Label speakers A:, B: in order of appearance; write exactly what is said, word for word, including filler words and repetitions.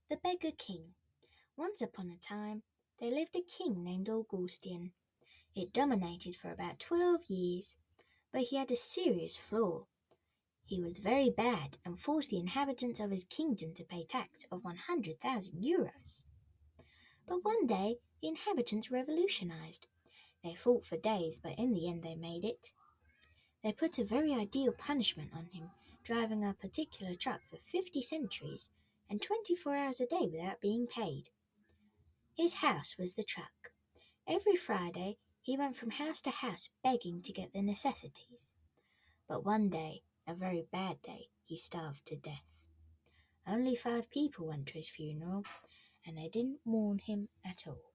A: The Beggar King. Once upon a time, there lived a king named Augustin. It dominated for about twelve years, but he had a serious flaw. He was very bad and forced the inhabitants of his kingdom to pay tax of one hundred thousand euros. But one day, the inhabitants revolutionized. They fought for days, but in the end they made it. They put a very ideal punishment on him, driving a particular truck for fifty centuries and twenty-four hours a day without being paid. His house was the truck. Every Friday he went from house to house begging to get the necessities. But one day, a very bad day, he starved to death. Only five people went to his funeral, and they didn't mourn him at all.